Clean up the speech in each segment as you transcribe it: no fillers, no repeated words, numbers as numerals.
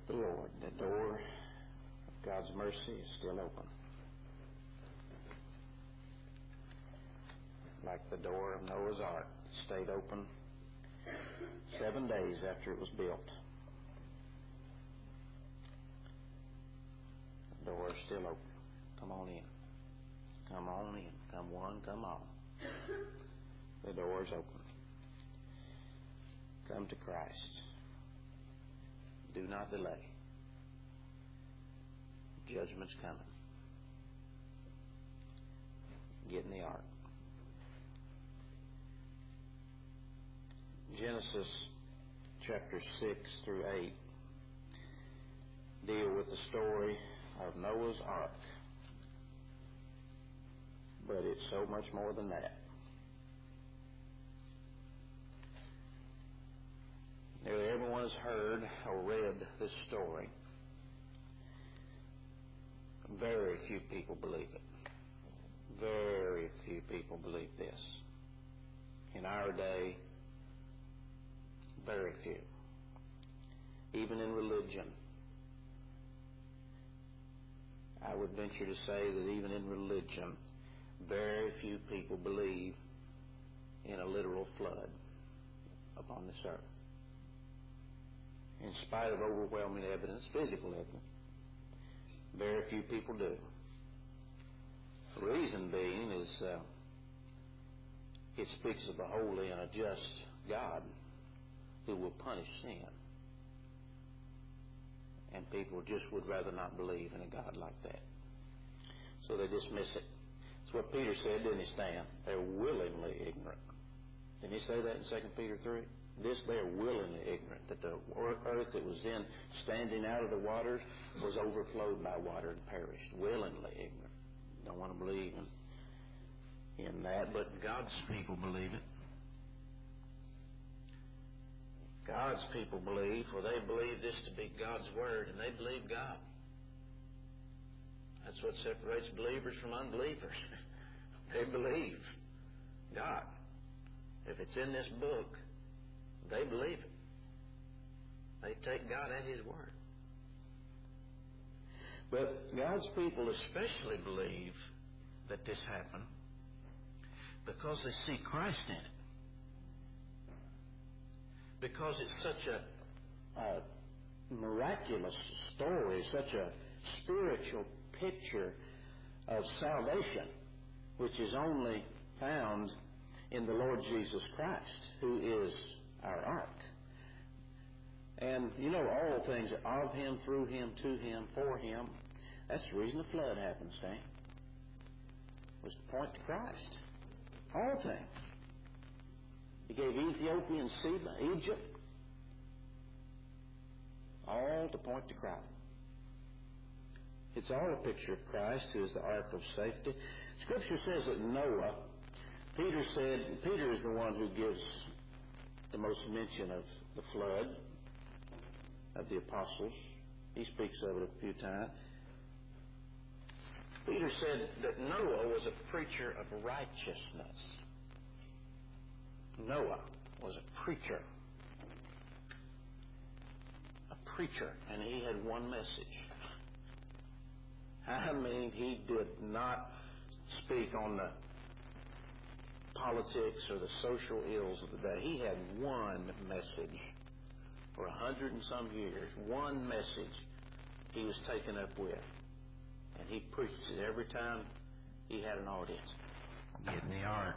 with the Lord. The door of God's mercy is still open. Like the door of Noah's Ark, it stayed open 7 days after it was built. The door is still open. Come on in. Come on in. Come one, come all. The door is open. Come to Christ. Do not delay. Judgment's coming. Get in the ark. Genesis chapter 6 through 8 deal with the story of Noah's Ark. But it's so much more than that. Nearly everyone has heard or read this story. Very few people believe it. Very few people believe this. In our day, very few. Even in religion, I would venture to say that even in religion, very few people believe in a literal flood upon this earth. In spite of overwhelming evidence, physical evidence, very few people do. The reason being is it speaks of a holy and a just God who will punish sin. And people just would rather not believe in a God like that. So they dismiss it. That's what Peter said, didn't he, Stan? They're willingly ignorant. Didn't he say that in 2 Peter 3? This they're willingly ignorant, that the earth that was then standing out of the waters was overflowed by water and perished. Willingly ignorant. Don't want to believe in that, but God's people believe it. God's people believe, for they believe this to be God's Word, and they believe God. That's what separates believers from unbelievers. They believe God. If it's in this book, they believe it. They take God at His Word. But God's people especially believe that this happened because they see Christ in it. Because it's such a miraculous story, such a spiritual picture of salvation, which is only found in the Lord Jesus Christ, who is our ark. And you know, all things are of Him, through Him, to Him, for Him. That's the reason the flood happened, Stan. Was to point to Christ. All things. He gave Ethiopian Seba, Egypt, all to point to Christ. It's all a picture of Christ, who is the ark of safety. Scripture says that Noah, Peter is the one who gives the most mention of the flood of the apostles. He speaks of it a few times. Peter said that Noah was a preacher of righteousness. Noah was a preacher. A preacher, and he had one message. I mean, he did not speak on the politics or the social ills of the day. He had one message for 100 and some years. One message he was taken up with. And he preached it every time he had an audience. Get in the ark.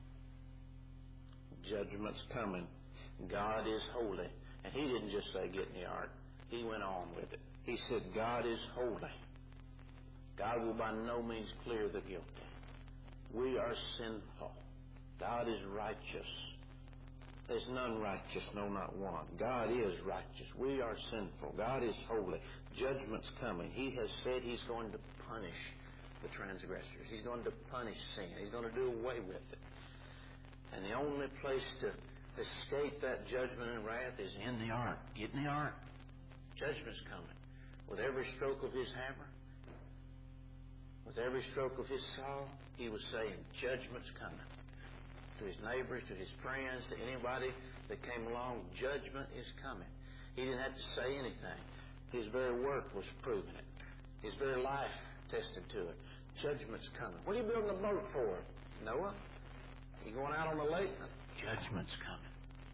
Judgment's coming. God is holy. And he didn't just say get in the ark. He went on with it. He said God is holy. God will by no means clear the guilty. We are sinful. God is righteous. There's none righteous, no, not one. God is righteous. We are sinful. God is holy. Judgment's coming. He has said He's going to punish the transgressors. He's going to punish sin. He's going to do away with it. And the only place to escape that judgment and wrath is in the ark. Get in the ark. Judgment's coming. With every stroke of His hammer, with every stroke of His saw, He was saying, judgment's coming. To His neighbors, to His friends, to anybody that came along, judgment is coming. He didn't have to say anything. His very work was proving it. His very life tested to it. Judgment's coming. What are you building a boat for, Noah? You going out on the lake? Judgment's coming.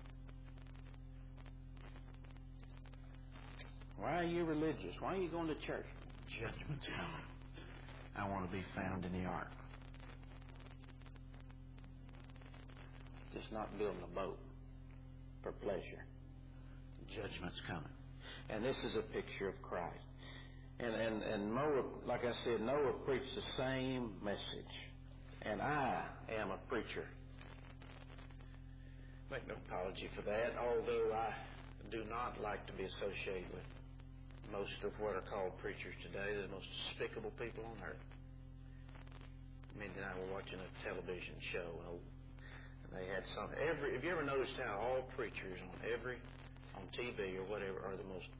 Why are you religious? Why are you going to church? Judgment's coming. I want to be found in the ark. Just not building a boat for pleasure. Judgment's coming. And this is a picture of Christ. And Noah, like I said, Noah preached the same message. And I am a preacher. Make no apology for that, although I do not like to be associated with most of what are called preachers today. They're the most despicable people on earth. Mindy and I were watching a television show, and they had some. Have you ever noticed how all preachers on TV or whatever are the most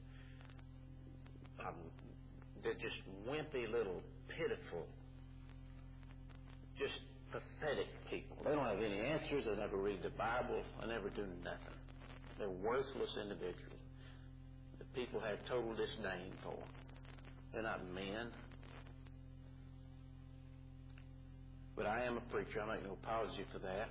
they're just wimpy little pitiful, just pathetic people. They don't have any answers. They never read the Bible. They never do nothing. They're worthless individuals that people have total disdain for. They're not men. But I am a preacher. I make no apology for that.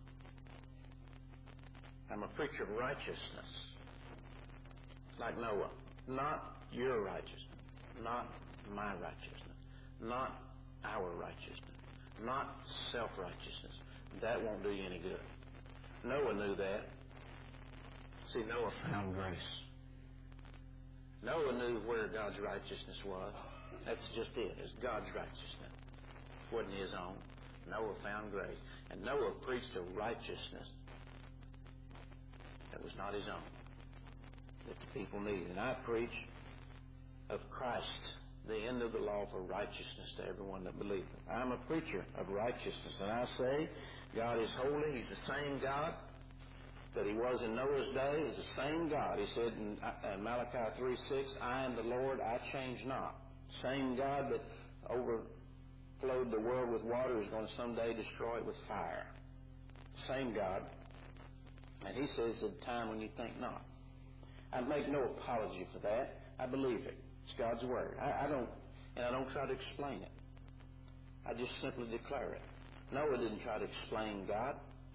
I'm a preacher of righteousness, like Noah. Not your righteousness. Not my righteousness. Not our righteousness. Not self-righteousness. That won't do you any good. Noah knew that. See, Noah found grace. Noah knew where God's righteousness was. That's just it. It's God's righteousness. It wasn't his own. Noah found grace. And Noah preached a righteousness that was not his own, that the people needed. And I preach of Christ, the end of the law for righteousness to everyone that believeth. I'm a preacher of righteousness, and I say God is holy. He's the same God that He was in Noah's day. He's the same God. He said in Malachi 3:6, I am the Lord, I change not. Same God that overflowed the world with water is going to someday destroy it with fire. Same God. And He says at a time when you think not. I make no apology for that. I believe it. It's God's Word. I don't try to explain it. I just simply declare it. Noah didn't try to explain God.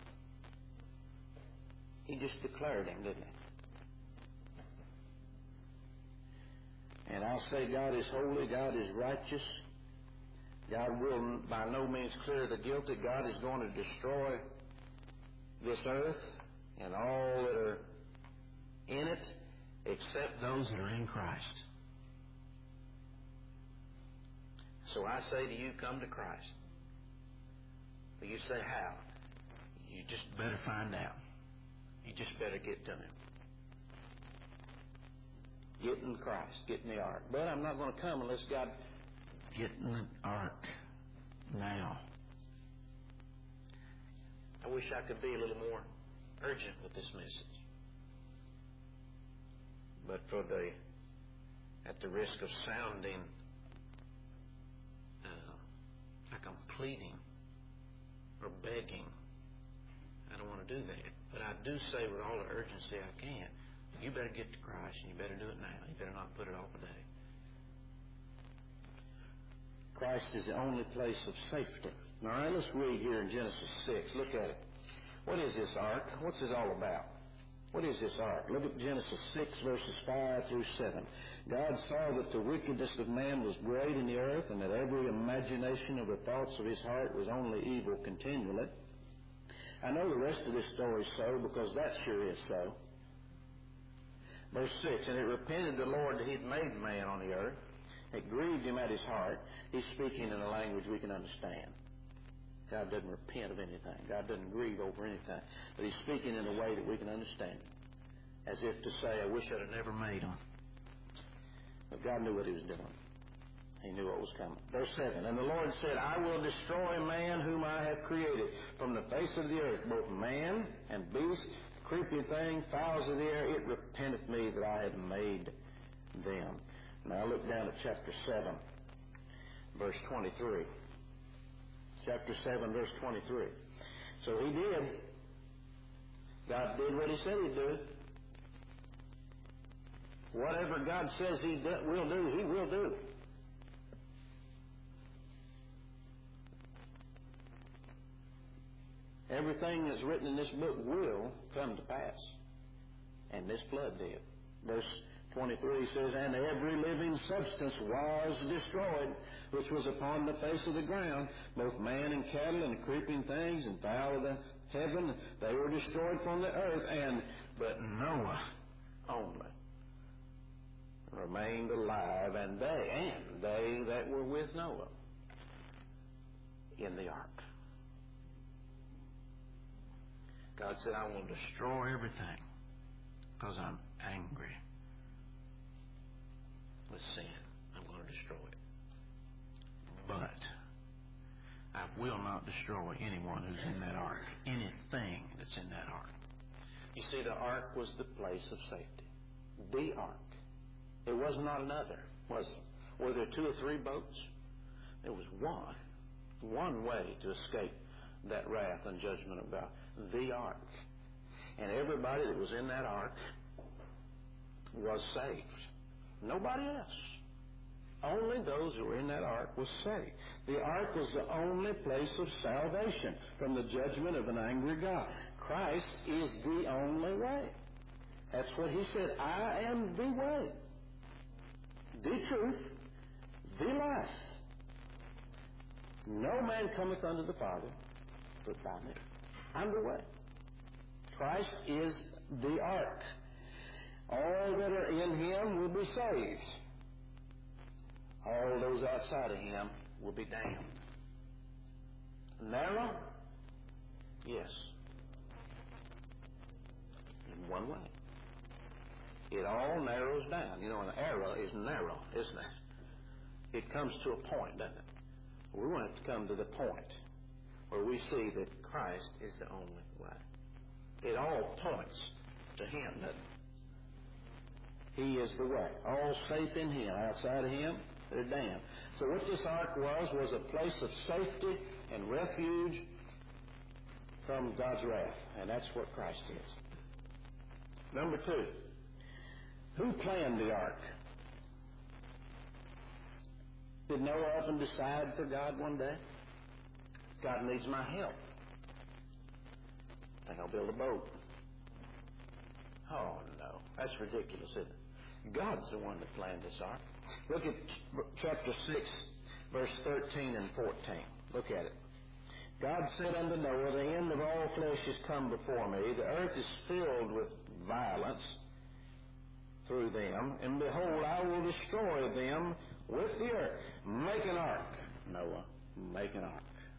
He just declared Him, didn't he? And I say God is holy, God is righteous. God will by no means clear the guilty. God is going to destroy this earth and all that are in it, except those that are in Christ. So I say to you, come to Christ. But you say, how? You just better find out. You just better get to Him. Get in Christ. Get in the ark. But I'm not going to come unless God get in the ark now. I wish I could be a little more urgent with this message. But at the risk of sounding like I'm pleading or begging, I don't want to do that. But I do say with all the urgency I can, you better get to Christ, and you better do it now. You better not put it off a day. Christ is the only place of safety. All right, let's read here in Genesis 6. Look at it. What is this ark? What's this all about? What is this ark? Look at Genesis 6, verses 5 through 7. God saw that the wickedness of man was great in the earth, and that every imagination of the thoughts of his heart was only evil continually. I know the rest of this story is so, because that sure is so. Verse 6, and it repented the Lord that He had made man on the earth. It grieved Him at His heart. He's speaking in a language we can understand. God doesn't repent of anything. God doesn't grieve over anything. But He's speaking in a way that we can understand. As if to say, I wish I'd have never made them. But God knew what He was doing. He knew what was coming. Verse 7, and the Lord said, I will destroy man whom I have created from the face of the earth, both man and beast, creeping thing, fowls of the air. It repenteth me that I have made them. Now look down at chapter 7, verse 23. Chapter 7, verse 23. So He did. God did what He said He'd do. Whatever God says He will do, He will do. Everything that's written in this book will come to pass. And this flood did. Verse 23 says, and every living substance was destroyed, which was upon the face of the ground, both man and cattle and creeping things and fowl of the heaven. They were destroyed from the earth, but Noah only remained alive, and they that were with Noah in the ark. God said, I will destroy everything because I'm angry with sin. I'm going to destroy it. But I will not destroy anyone who's in that ark, anything that's in that ark. You see, the ark was the place of safety. The ark. It was not another, was it? Were there 2 or 3 boats? There was one way to escape that wrath and judgment of God. The ark. And everybody that was in that ark was saved. Nobody else. Only those who were in that ark was saved. The ark was the only place of salvation from the judgment of an angry God. Christ is the only way. That's what He said. I am the way, the truth, the life. No man cometh unto the Father but by me. I'm the way. Christ is the ark. All that are in Him will be saved. All those outside of Him will be damned. Narrow? Yes. In one way. It all narrows down. You know, an arrow is narrow, isn't it? It comes to a point, doesn't it? We want it to come to the point where we see that Christ is the only way. It all points to Him, doesn't it? He is the way. All safe in Him. Outside of Him, they're damned. So what this ark was a place of safety and refuge from God's wrath. And that's what Christ is. Number 2. Who planned the ark? Did Noah up and decide for God one day? God needs my help. I think I'll build a boat. Oh, no. That's ridiculous, isn't it? God's the one that planned this ark. Look at chapter 6, verse 13 and 14. Look at it. God said unto Noah, the end of all flesh is come before me. The earth is filled with violence through them. And behold, I will destroy them with the earth. Make an ark, Noah. Make an ark.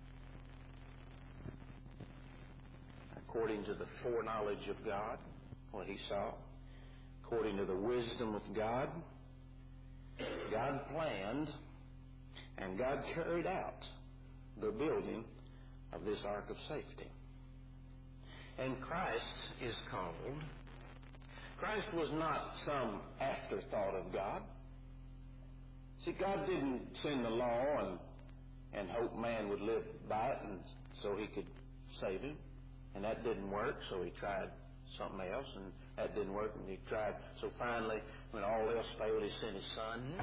According to the foreknowledge of God, what He saw. According to the wisdom of God, God planned and God carried out the building of this ark of safety. And Christ is called. Christ was not some afterthought of God. See, God didn't send the law and hope man would live by it and so He could save him. And that didn't work, so He tried something else, and that didn't work, and He tried. So finally, when all else failed, He sent His Son. No.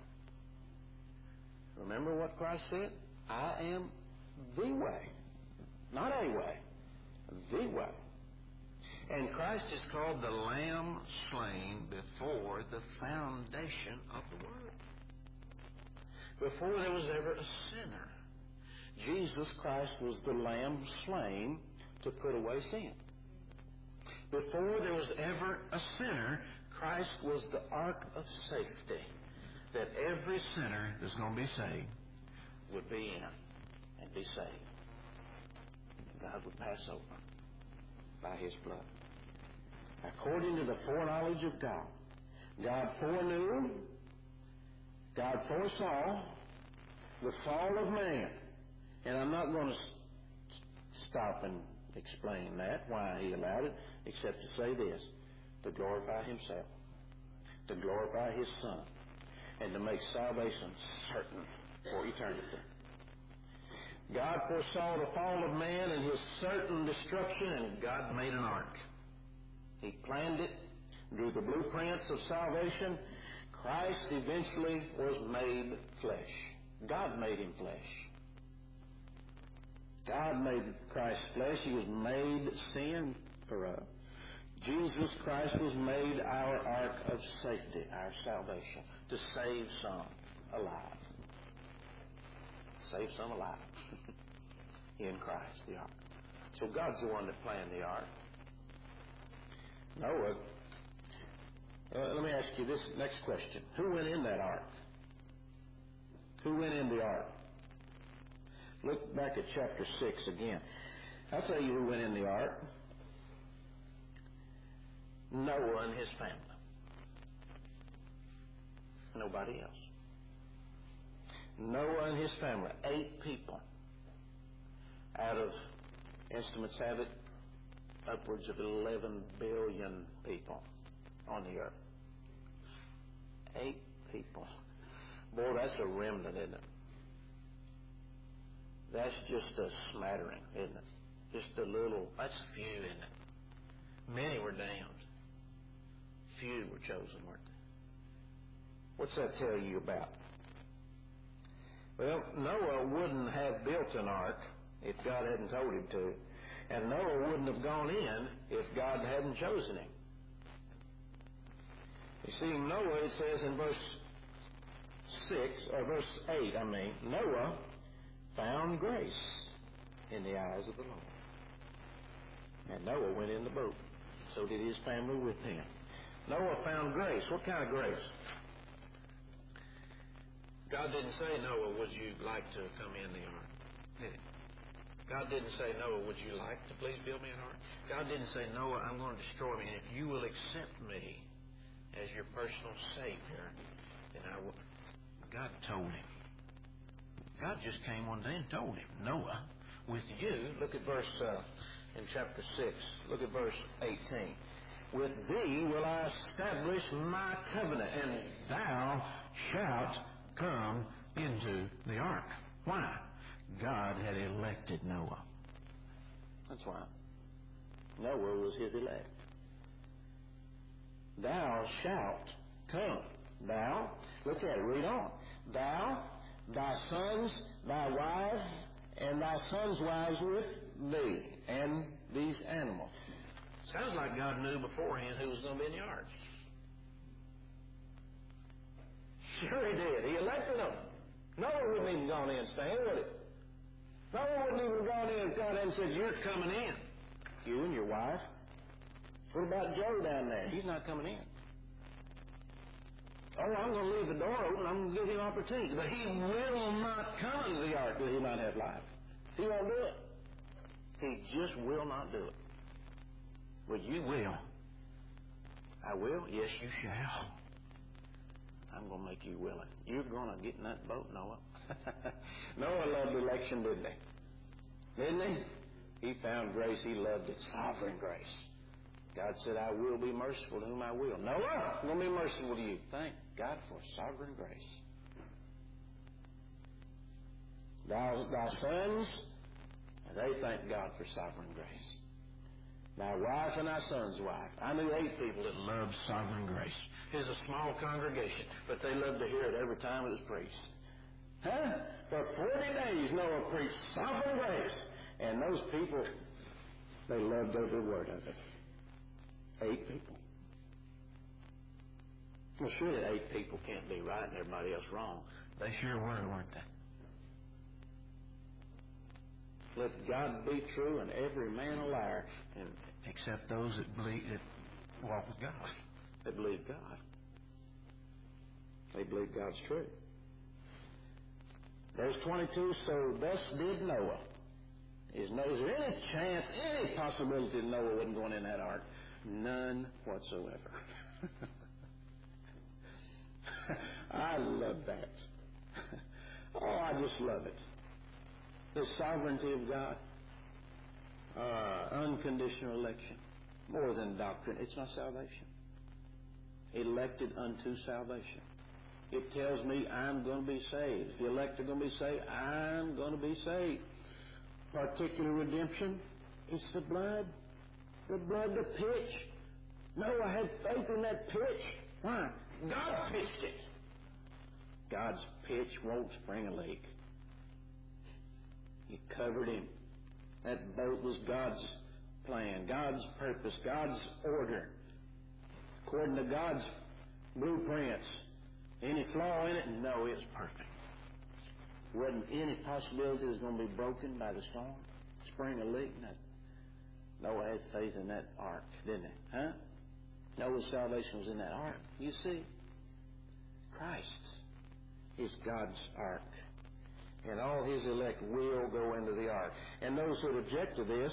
Remember what Christ said? I am the way. Not a way. The way. And Christ is called the Lamb slain before the foundation of the world. Before there was ever a sinner, Jesus Christ was the Lamb slain to put away sin. Before there was ever a sinner, Christ was the ark of safety that every sinner that's going to be saved would be in and be saved. God would pass over by His blood. According to the foreknowledge of God, God foreknew, God foresaw the fall of man. And I'm not going to stop and explain that, why He allowed it, except to say this: to glorify Himself, to glorify His Son, and to make salvation certain for eternity. God foresaw the fall of man and his certain destruction, and God made an ark. He planned it drew the blueprints of salvation, Christ eventually was made flesh. God made him flesh. God made Christ flesh. He was made sin for us. Jesus Christ was made our ark of safety, our salvation, to save some alive. Save some alive in Christ, the ark. So God's the one that planned the ark. Noah, let me ask you this next question. Who went in that ark? Who went in the ark? Look back at chapter 6 again. I'll tell you who went in the ark. Noah and his family. Nobody else. Noah and his family, 8 people out of, estimates have it, upwards of 11 billion people on the earth. 8 people. Boy, that's a remnant, isn't it? That's just a smattering, isn't it? Just a little, that's a few, isn't it? Many were damned. Few were chosen, weren't they? What's that tell you about? Well, Noah wouldn't have built an ark if God hadn't told him to. And Noah wouldn't have gone in if God hadn't chosen him. You see, Noah, it says in verse 8, Noah found grace in the eyes of the Lord. And Noah went in the boat. So did his family with him. Noah found grace. What kind of grace? God didn't say, Noah, would you like to come in the ark? Did he? God didn't say, Noah, would you like to please build me an ark? God didn't say, Noah, I'm going to destroy me, and if you will accept me as your personal Savior, then I will. God told him. God just came one day and told him, Noah, with you, look at verse, in chapter 6, look at verse 18. With thee will I establish my covenant, and thou shalt come into the ark. Why? God had elected Noah. That's why. Noah was his elect. Thou shalt come. Thou, look at it, read on. Thou, thy sons, thy wives, and thy sons' wives with thee, and these animals. Sounds like God knew beforehand who was going to be in the ark. Sure he did. He elected them. Noah wouldn't even gone in, Stan, would it? Noah wouldn't even gone in if God hadn't said, you're coming in. You and your wife. What about Joe down there? He's not coming in. Oh, I'm going to leave the door open. I'm going to give him opportunity. But he will not come into the ark that he might have life. He won't do it. He just will not do it. Well, you will. I will? Yes, you shall. I'm going to make you willing. You're going to get in that boat, Noah. Noah loved election, didn't he? Didn't he? He found grace. He loved it. Sovereign grace. God said, I will be merciful to whom I will. Noah, I'm going to be merciful to you. Thank God for sovereign grace. Thy sons, and they thank God for sovereign grace. Thy wife and thy son's wife. I knew 8 people that loved sovereign grace. It's a small congregation, but they loved to hear it every time it was preached. Huh? For 40 days Noah preached sovereign grace. And those people, they loved every word of it. 8 people. Well, surely 8 people can't be right and everybody else wrong. They sure were, weren't they? Let God be true and every man a liar, and except those that believe, that walk with God. They believe God. They believe God's true. Verse 22, so thus did Noah. Is there any chance, any possibility that Noah wasn't going in that ark? None whatsoever. I love that. Oh, I just love it. The sovereignty of God, unconditional election, more than doctrine. It's not salvation. Elected unto salvation. It tells me I'm going to be saved. If the elect are going to be saved, I'm going to be saved. Particular redemption, it's the blood, the pitch Noah had faith in that pitch. Why? God pitched it. God's pitch won't spring a leak. He covered him. That boat was God's plan, God's purpose, God's order, according to God's blueprints. Any flaw in it? No, it's perfect. Wasn't any possibility it was going to be broken by the storm, spring a leak? No. Noah had faith in that ark, didn't he? Huh? Noah's salvation was in that ark. You see, Christ is God's ark. And all His elect will go into the ark. And those who object to this,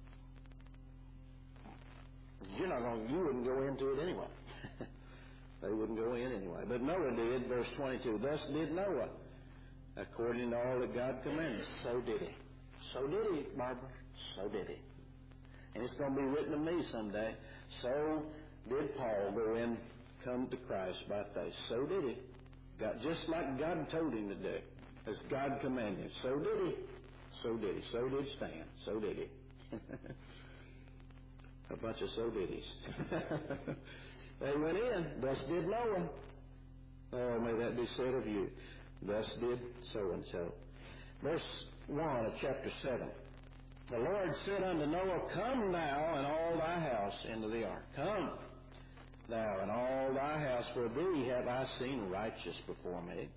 you wouldn't go into it anyway. They wouldn't go in anyway. But Noah did, verse 22. Thus did Noah, according to all that God commanded. So did he. So did he, Barbara. So did he. And it's going to be written of me someday. So did Paul go in, come to Christ by faith. So did he. Just like God told him to do. As God commanded him. So did he. So did he. So did Stan. So did he. A bunch of so diddies. They went in. Thus did Noah. Oh, may that be said of you. Thus did so-and-so. Verse 1 of chapter 7. The Lord said unto Noah, Come thou and all thy house into the ark. Come thou and all thy house, for thee have I seen righteous before me.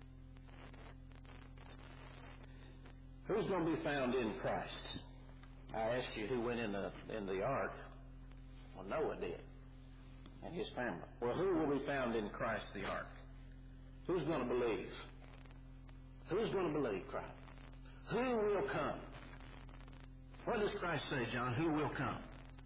Who's going to be found in Christ? I asked you who went in the ark. Well, Noah did, and his family. Well, who will be found in Christ the ark? Who's going to believe? Who's going to believe Christ? Who will come? What does Christ say, John? Who will come?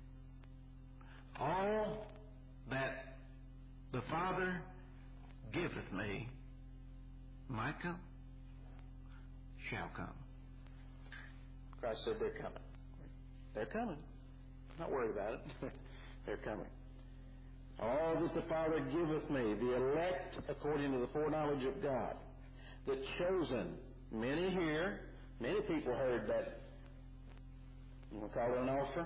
All that the Father giveth me might come, shall come. Christ said they're coming. They're coming. Don't worry about it. They're coming. All that the Father giveth me, the elect according to the foreknowledge of God, the chosen, many here, many people heard that. You want to call it an offer?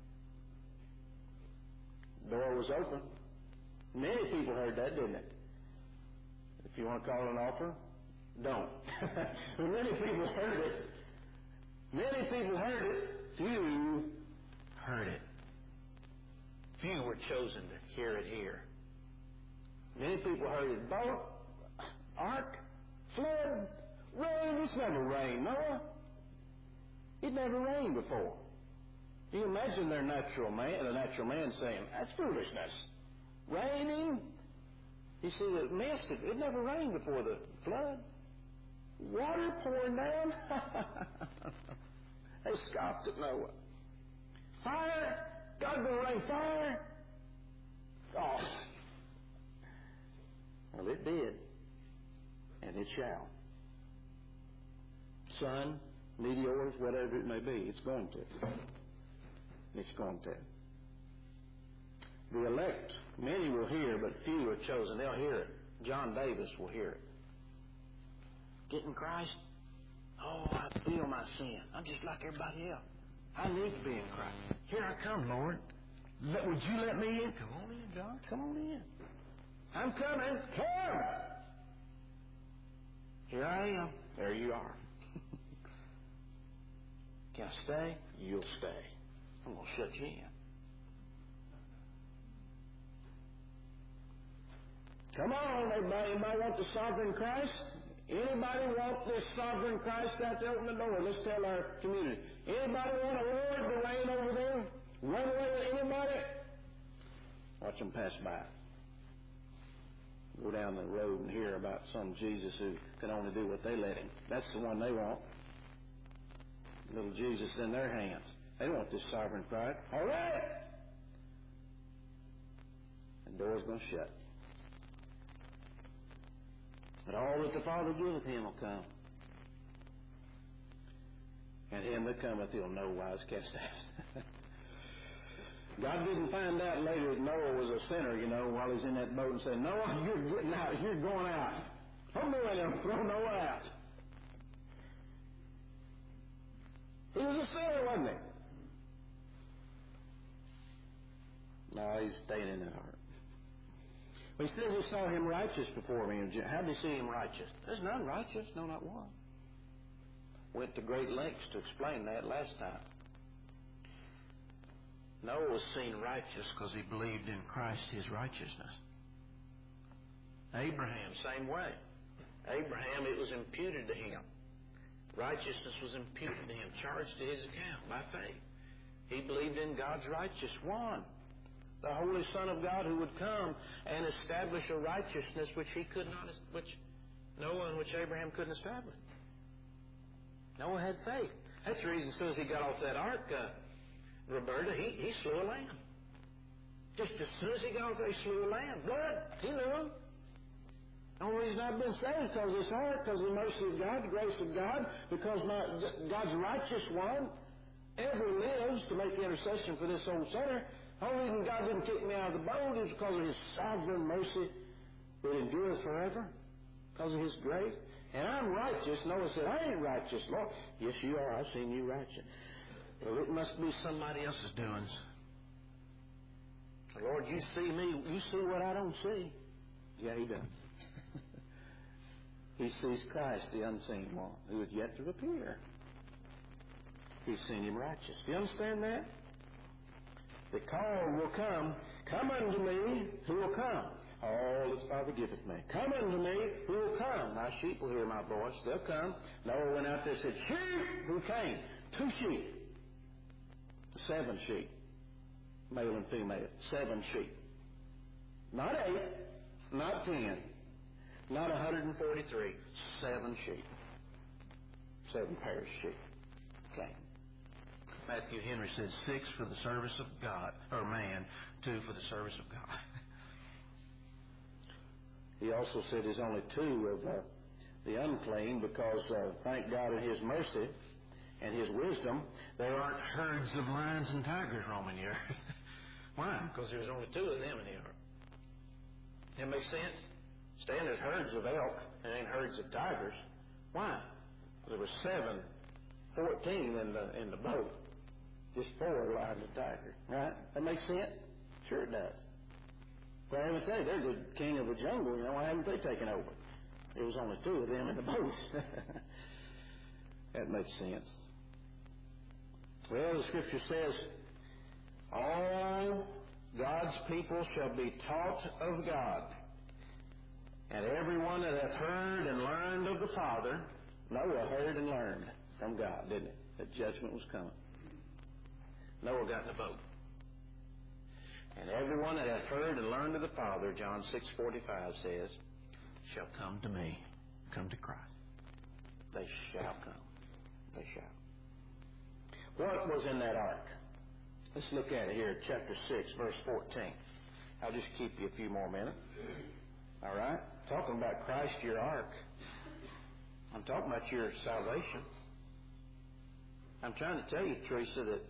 The door was open. Many people heard that, didn't it? If you want to call it an offer, don't. But many people heard it. Many people heard it. Few heard it. Few were chosen to hear it here. Many people heard it. Boat, ark, flood, rain. It's never rained, Noah. It never rained before. You imagine the natural man saying, that's foolishness. Raining? You see the mist, it never rained before the flood. Water pouring down? They scoffed at Noah. Fire? God going to rain fire? Oh. Well, it did. And it shall. Sun, meteors, whatever it may be, it's going to. It's going to. The elect, many will hear, but few are chosen. They'll hear it. John Davis will hear it. Getting Christ? Oh, I feel my sin. I'm just like everybody else. I need to be in Christ. Here I come, Lord. Would you let me in? Come on in, John. Come on in. I'm coming. Come! Here I am. There you are. Can I stay? You'll stay. I'm going to shut you in. Come on, everybody. Anybody want the sovereign Christ? Anybody want this sovereign Christ out there? Open the door. Let's tell our community. Anybody want a Lord to reign over them? Run away with anybody? Watch them pass by. Go down the road and hear about some Jesus who can only do what they let him. That's the one they want. Little Jesus in their hands. They don't want this sovereign Christ. All right. The door's going to shut. But all that the Father giveth him will come. And him that cometh he'll no wise cast out. God didn't find out later that Noah was a sinner, while he's in that boat and said, Noah, you're getting out. You're going out. Don't go in there and throw Noah out. He was a sinner, wasn't he? No, he's staying in that ark. He says he saw him righteous before me. How did he see him righteous? There's none righteous, no, not one. Went to great lengths to explain that last time. Noah was seen righteous because he believed in Christ, his righteousness. Abraham, same way. Abraham, it was imputed to him. Righteousness was imputed to him, charged to his account by faith. He believed in God's righteous one, the Holy Son of God who would come and establish a righteousness which he could not, which Noah and which Abraham couldn't establish. Noah had faith. That's the reason as soon as he got off that ark, Roberta, he slew a lamb. Just as soon as he got off there, he slew a lamb. Blood, he knew. The only reason I've been saved is because of this ark, because of the mercy of God, the grace of God, because God's righteous one ever lives to make intercession for this old sinner. The only reason God didn't kick me out of the boat is because of his sovereign mercy that endureth forever, because of his grace. And I'm righteous. Noah said, I ain't righteous, Lord. Yes, you are. I've seen you righteous. Well, it must be somebody else's doings. Lord, you see me. You see what I don't see. Yeah, he does. He sees Christ, the unseen one, who is yet to appear. He's seen him righteous. Do you understand that? The call will come. Come unto me, who will come? All that the Father giveth me. Come unto me, who will come? My sheep will hear my voice. They'll come. Noah went out there and said, sheep! Who came? 2 sheep. 7 sheep. Male and female. 7 sheep. Not 8. Not 10. Not 143. 7 sheep. 7 pairs of sheep. Okay. Matthew Henry said 6 for the service of God, or man, 2 for the service of God. He also said there's only 2 of the unclean because, thank God in his mercy and his wisdom, there aren't herds of lions and tigers roaming the earth. Why? Because there's only 2 of them in the earth. That makes sense? Stand there's herds of elk and ain't herds of tigers. Why? There were 14 in the boat. Just 4 lions and tigers. Right? That makes sense? Sure it does. Well, I would say they're the king of the jungle. You know, why haven't they taken over? There was only 2 of them in the boat. That makes sense. Well, the Scripture says, all God's people shall be taught of God. And everyone that hath heard and learned of the Father, Noah heard and learned from God, didn't it? That judgment was coming. Noah got in the boat. And everyone that hath heard and learned of the Father, John 6:45 says, shall come to me, come to Christ. They shall come. They shall. What was in that ark? Let's look at it here, chapter 6, verse 14. I'll just keep you a few more minutes. All right? Talking about Christ, your ark. I'm talking about your salvation. I'm trying to tell you, Teresa, that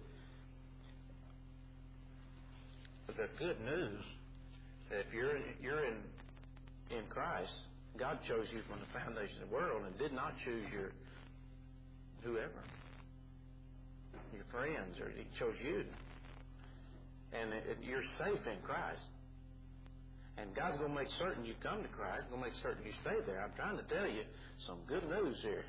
the good news that if you're in Christ, God chose you from the foundation of the world and did not choose your whoever, your friends, or He chose you. And you're safe in Christ. And God's going to make certain you come to Christ. He's going to make certain you stay there. I'm trying to tell you some good news here.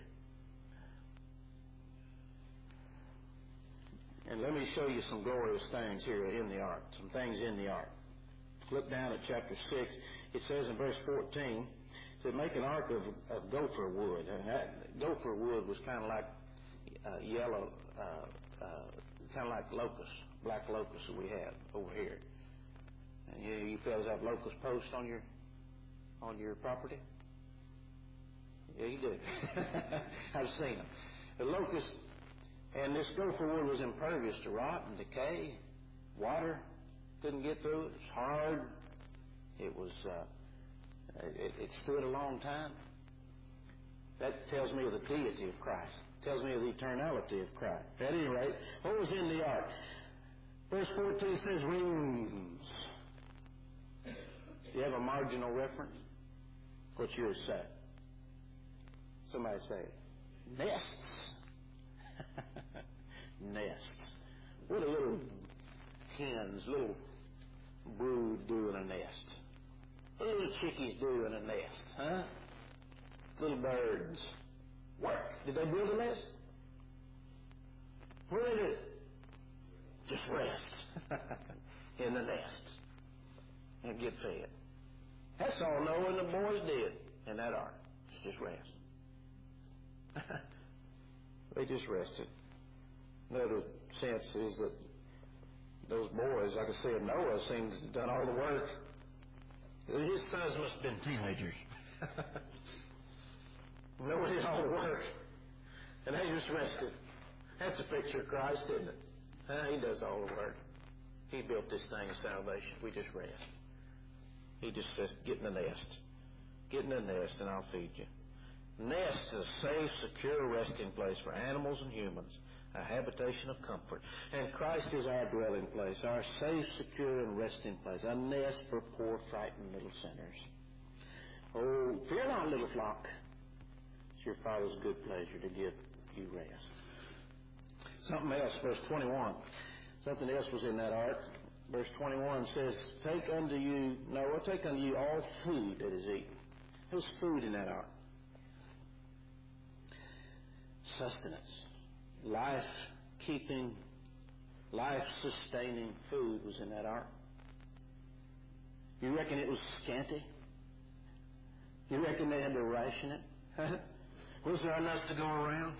And let me show you some glorious things here in the ark. Some things in the ark. Look down at chapter 6. It says in verse 14, to make an ark of gopher wood. And that gopher wood was kind of like yellow, kind of like locusts, black locusts that we have over here. And you fellas have locust posts on your property? Yeah, you do. I've seen them. The locust, and this gopher wood was impervious to rot and decay. Water couldn't get through it. It's hard. It was. It stood a long time. That tells me of the deity of Christ. Tells me of the eternality of Christ. At any rate, what was in the ark? Verse 14 says rooms. Do you have a marginal reference? What's yours say? Somebody say it. Nests. Nests. What are little hens, little brood do in a nest? What do little chickies do in a nest? Huh? Little birds. Work. Did they build a nest? What do they do? Just rest in the nest and get fed. That's all Noah and the boys did in that ark. Just rest. They just rested. Another sense is that those boys, like I said, Noah seems to have done all the work. His sons must have been teenagers. Noah did all the work. And they just rested. That's a picture of Christ, isn't it? He does all the work. He built this thing of salvation. We just rest. He just says, get in the nest. Get in the nest and I'll feed you. Nest is a safe, secure resting place for animals and humans, a habitation of comfort. And Christ is our dwelling place, our safe, secure, and resting place, a nest for poor, frightened little sinners. Oh, fear not, little flock. It's your Father's good pleasure to give you rest. Something else, verse 21. Something else was in that ark. Verse 21 says, take unto you all food that is eaten. There was food in that ark. Sustenance. Life-keeping, life-sustaining food was in that ark. You reckon it was scanty? You reckon they had to ration it? Was there enough to go around?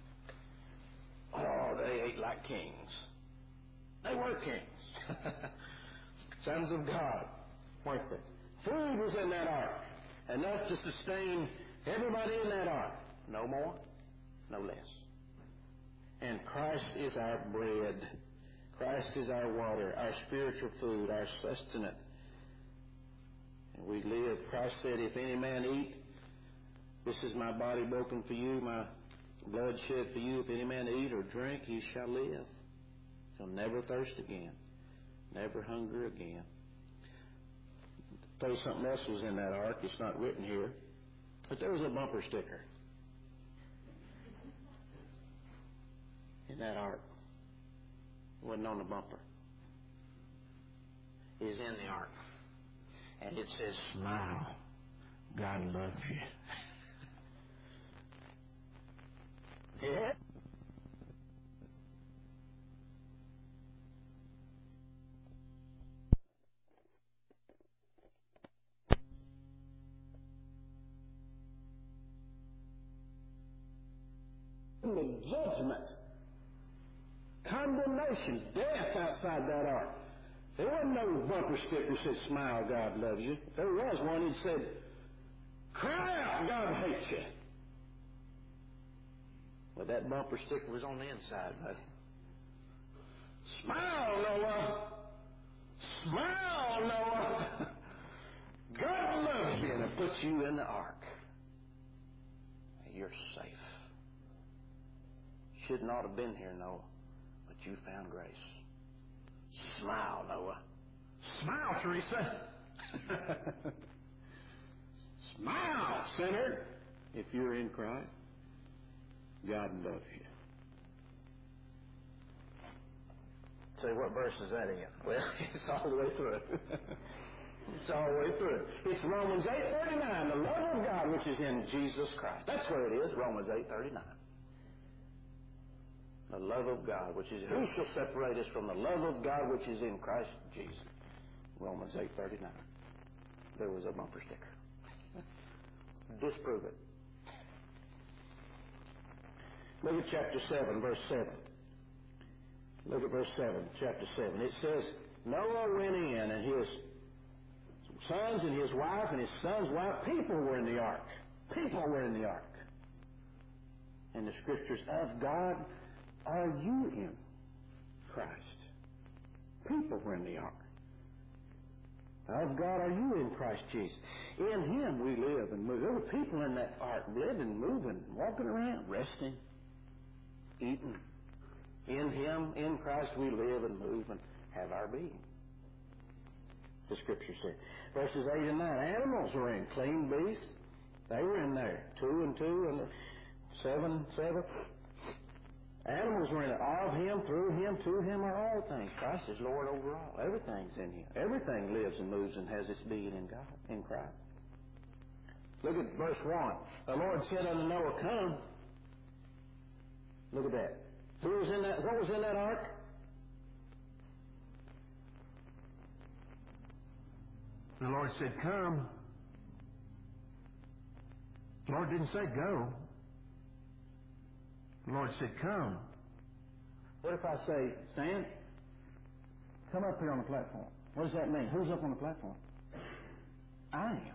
Oh, they ate like kings. They were kings. Sons of God, weren't they? Food was in that ark. Enough to sustain everybody in that ark. No more, no less. And Christ is our bread. Christ is our water, our spiritual food, our sustenance. And we live. Christ said, if any man eat, this is my body broken for you, my blood shed for you. If any man eat or drink, he shall live. He'll never thirst again, never hunger again. I'll tell you something else was in that ark. It's not written here, but there was a bumper sticker in that ark. It wasn't on the bumper. It's in the ark, and it says, "Smile, God loves you." Yeah. The judgment, condemnation, death outside that ark. There wasn't no bumper sticker that said, "Smile, God loves you." If there was one, it said, "Cry out, God hates you." Well, that bumper sticker was on the inside, buddy. Smile, Noah. Smile, Noah. God loves you, and it puts you in the ark. You're safe. Should not have been here, Noah, but you found grace. Smile, Noah. Smile, Teresa. Smile, sinner. If you're in Christ, God loves you. Say, what verse is that in? Well, it's all the way through. It's all the way through. It's Romans 8:39, the love of God which is in Jesus Christ. That's where it is, Romans 8:39. The love of God which is in. Who shall separate us from the love of God which is in Christ Jesus? Romans 8:39. There was a bumper sticker. Disprove it. Look at chapter 7, verse 7. Look at verse 7, chapter 7. It says, Noah went in, and his sons and his wife and his son's wife, people were in the ark. People were in the ark. And the scriptures, of God are you in Christ. People were in the ark. Of God are you in Christ Jesus. In Him we live and move. There were people in that ark living, moving, walking around, resting, eating. In Him, in Christ, we live and move and have our being. The Scripture said. Verses 8 and 9. Animals were in. Clean beasts. They were in there. 2 and 2 and 7 and 7. Animals were in it. Of Him, through Him, to Him are all things. Christ is Lord over all. Everything's in Him. Everything lives and moves and has its being in God, in Christ. Look at verse 1. The Lord said unto Noah, come. Look at that. Who was in that? What was in that ark? The Lord said, come. The Lord didn't say go. The Lord said, come. What if I say, Stan, come up here on the platform? What does that mean? Who's up on the platform? I am.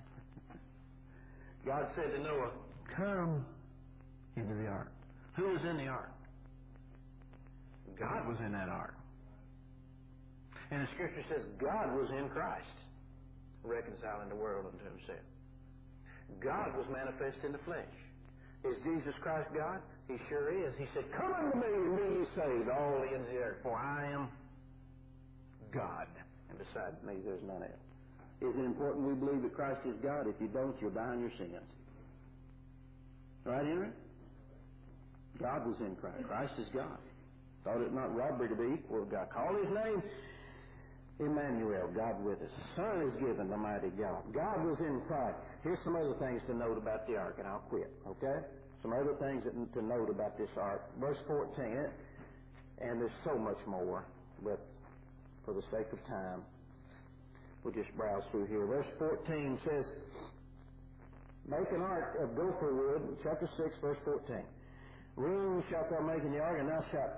God said to Noah, come into the ark. Who was in the ark? God was in that ark. And the Scripture says God was in Christ, reconciling the world unto Himself. God was manifest in the flesh. Is Jesus Christ God? He sure is. He said, come unto me and be ye saved, all the ends of the earth, for I am God. And beside me there's none else. Is it important we believe that Christ is God? If you don't, you'll die in your sins. Right, Henry? God was in Christ. Christ is God. Thought it not robbery to be equal with God. Call His name Emmanuel, God with us. The Son is given, the mighty God. God was in Christ. Here's some other things to note about the ark, and I'll quit, okay? Some other things to note about this ark. Verse 14, and there's so much more, but for the sake of time, we'll just browse through here. Verse 14 says, make an ark of gopher wood, chapter 6, verse 14. Rooms shalt thou make in the ark, and thou shalt,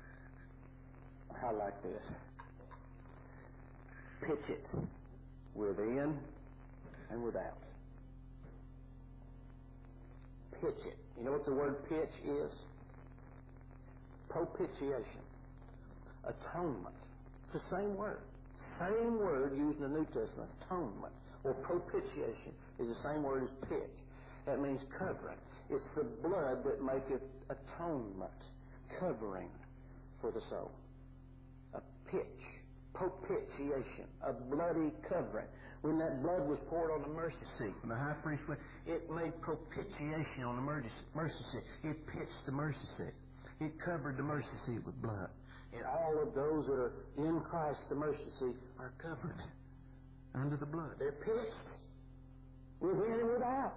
I like this, pitch it within and without. Pitch it. You know what the word pitch is? Propitiation. Atonement. It's the same word. Same word used in the New Testament. Atonement or propitiation is the same word as pitch. That means covering. It's the blood that maketh atonement, covering for the soul. A pitch. Propitiation, a bloody covering. When that blood was poured on the mercy seat, when the high priest went, it made propitiation on the mercy seat. It pitched the mercy seat. It covered the mercy seat with blood. And all of those that are in Christ, the mercy seat, are covered under the blood. They're pitched within and without.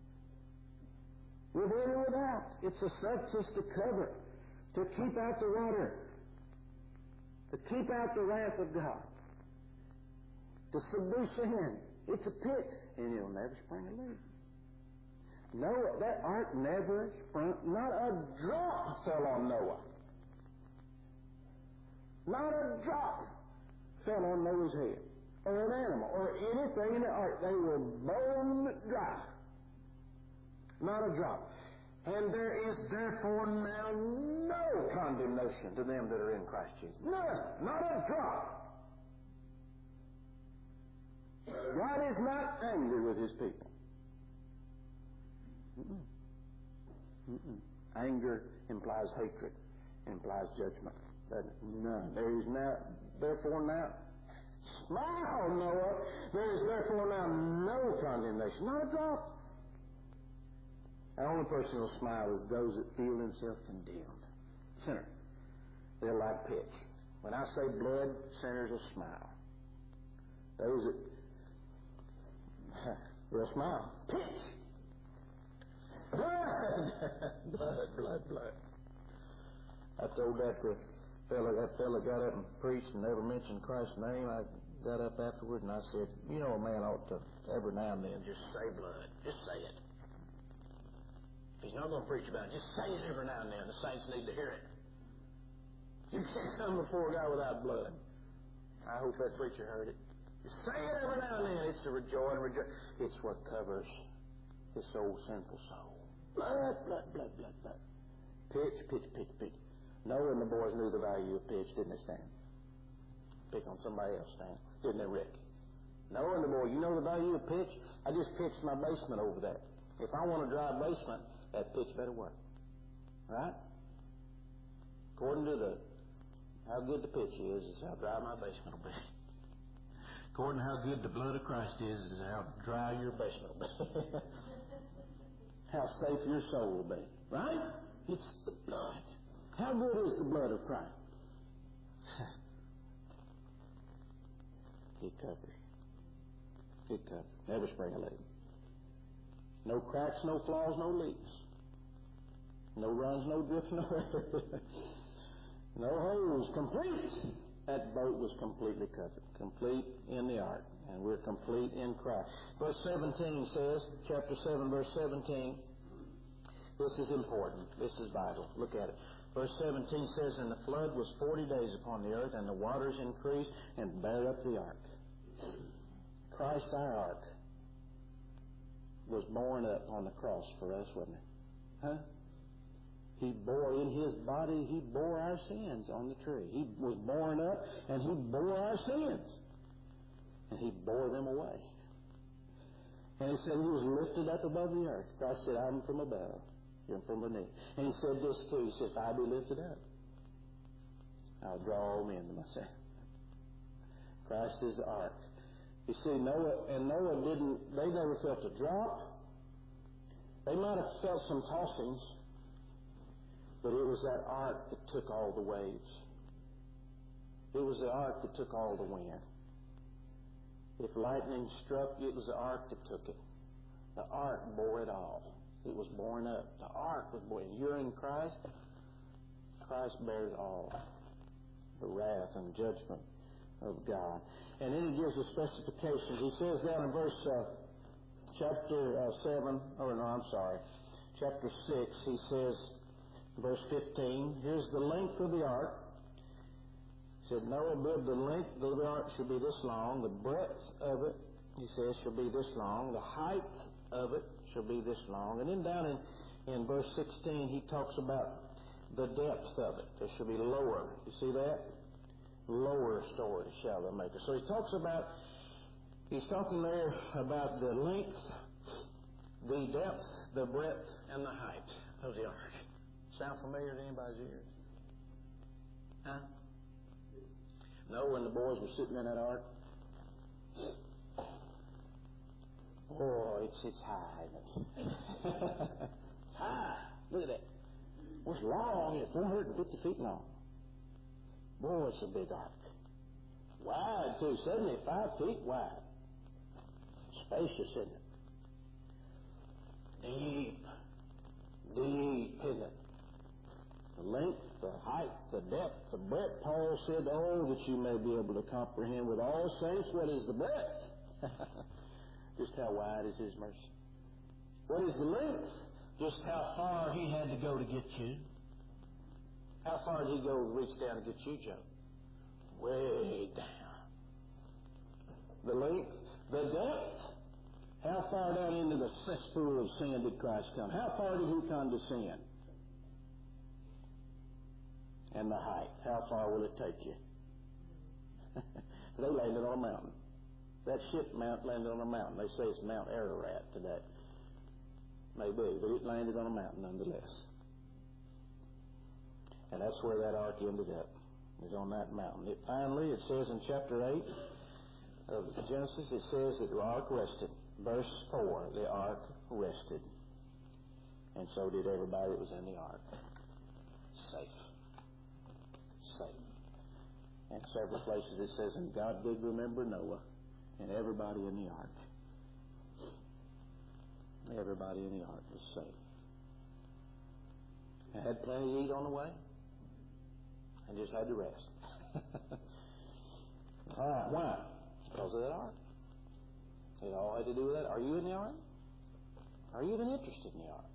Within and without. It's a substance to cover, to keep out the water, to keep out the wrath of God, to subdue sin. It's a pit, and it'll never spring a leak. Noah, that ark never sprung, not a drop fell on Noah. Not a drop fell on Noah's head, or an animal, or anything in the ark. They were bone dry. Not a drop. And there is therefore now no condemnation to them that are in Christ Jesus. None. Not a drop. God is not angry with His people. Anger implies hatred, implies judgment. None. There is now, therefore now, smile, Noah. There is therefore now no condemnation. Not a drop. The only person who will smile is those that feel themselves condemned. Sinner. They're like pitch. When I say blood, sinners will smile. Those that will smile. Pitch. Blood. blood. I told that fella got up and preached and never mentioned Christ's name. I got up afterward and I said, you know, a man ought to every now and then just say blood. Just say it. If he's not going to preach about it, just say it every now and then. The saints need to hear it. You can't come before God without blood. I hope that preacher heard it. Just say it every now and then. It's the joy and rejoice. It's what covers this old sinful soul. Blood. Pitch. Noah and the boys knew the value of pitch, didn't they, Stan? Pick on somebody else, Stan. Didn't they, Rick? Noah and the boys, you know the value of pitch? I just pitched my basement over that. If I want a dry basement, that pitch better work. Right? According to how good the pitch is how dry my basement will be. According to how good the blood of Christ is how dry your basement will be. How safe your soul will be. Right? It's the blood. How good is the blood of Christ? It covers. It covers. Never spring a leak. No cracks, no flaws, no leaks. No runs, no drift, no air. No holes. Complete. That boat was completely covered. Complete in the ark. And we're complete in Christ. Verse 17 says, chapter 7, verse 17, this is important. This is vital. Look at it. Verse 17 says, and the flood was 40 days upon the earth, and the waters increased and bare up the ark. Christ, our ark, was borne up on the cross for us, wasn't it? Huh? He bore in his body, he bore our sins on the tree. He was borne up, and he bore our sins. And he bore them away. And he said he was lifted up above the earth. Christ said, I'm from above, you're from beneath. And he said this too. He said, if I be lifted up, I'll draw all men to myself. Christ is the ark. You see, Noah they never felt a drop. They might have felt some tossings, but it was that ark that took all the waves. It was the ark that took all the wind. If lightning struck, it was the ark that took it. The ark bore it all. It was borne up. The ark was borne. You're in Christ. Christ bears all. The wrath and judgment of God. And then he gives the specifications. He says down in verse chapter 6, he says, verse 15, here's the length of the ark. He said, Noah built the length of the ark should be this long, the breadth of it, he says, shall be this long, the height of it shall be this long. And then down in verse 16, he talks about the depth of it. It shall be lower. You see that? Lower story shall they make it. So he's talking there about the length, the depth, the breadth, and the height of the ark. Sound familiar to anybody's ears? Huh? No, when the boys were sitting in that ark, oh, it's high, isn't it? It's high. Look at that. It's long. It's 450 feet long. Boy, it's a big ark. Wide, too. 75 feet wide. Spacious, isn't it? Deep, isn't it? The length, the height, the depth, the breadth. Paul said, oh, that you may be able to comprehend with all saints what is the breadth. Just how wide is his mercy. What is the length? Just how far he had to go to get you. How far did he go reach down to get you, Joe? Way down. The length, the depth. How far down into the cesspool of sin did Christ come? How far did he come to sin? And the height. How far will it take you? They landed on a mountain. That ship landed on a mountain. They say it's Mount Ararat today. Maybe, but it landed on a mountain nonetheless. And that's where that ark ended up, is on that mountain. Finally, it says in chapter 8 of Genesis, it says that the ark rested. Verse 4, the ark rested. And so did everybody that was in the ark. Safe. And several places it says, and God did remember Noah and everybody in the ark. Everybody in the ark was safe. And had plenty to eat on the way. And just had to rest. All right, why? Because of that ark. It all had to do with that. Are you in the ark? Are you even interested in the ark?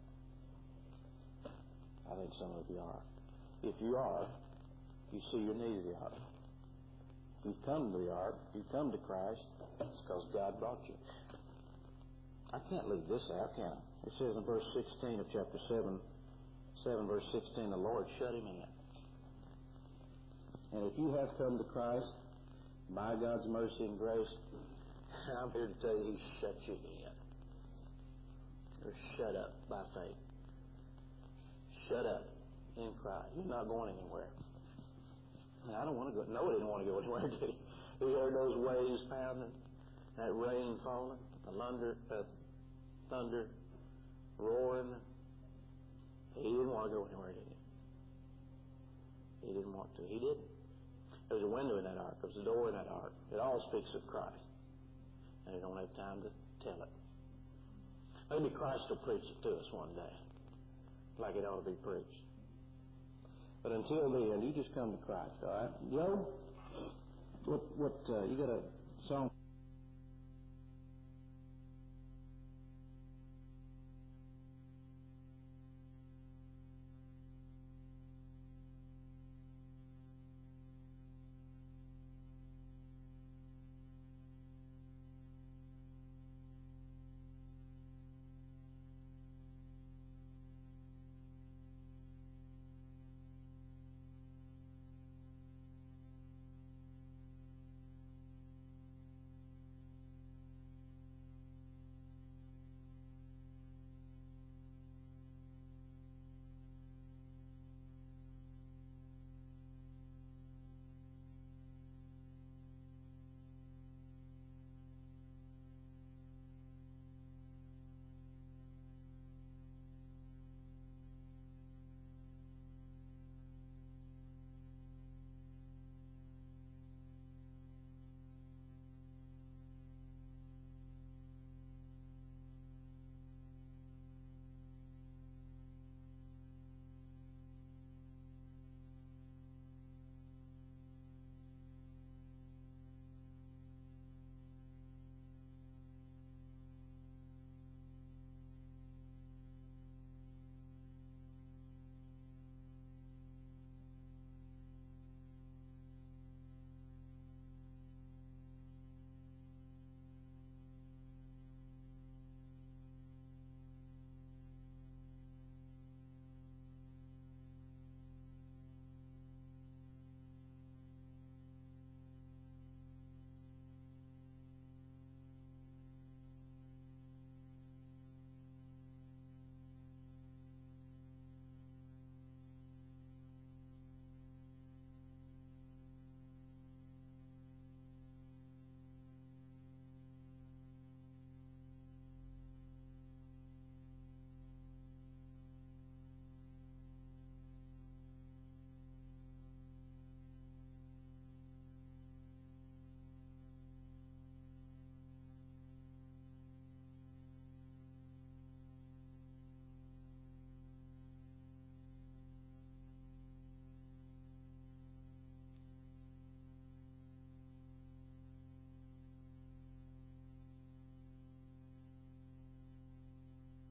I think some of you are. If you are, you see your need of the ark. If you've come to the ark, if you've come to Christ, it's because God brought you. I can't leave this out, can I? It says in verse 16 of chapter 7 verse 16, the Lord shut him in. And if you have come to Christ by God's mercy and grace, I'm here to tell you, He shut you in. You're shut up by faith. Shut up in Christ. You're not going anywhere. And I don't want to go. No, I didn't want to go anywhere, did he? You heard those waves pounding, that rain falling, the thunder roaring. He didn't want to go anywhere, did he? He didn't want to. He didn't. There was a window in that ark. There was a door in that ark. It all speaks of Christ. And we don't have time to tell it. Maybe Christ will preach it to us one day, like it ought to be preached. But until then, you just come to Christ, all right? Joe, you got a song?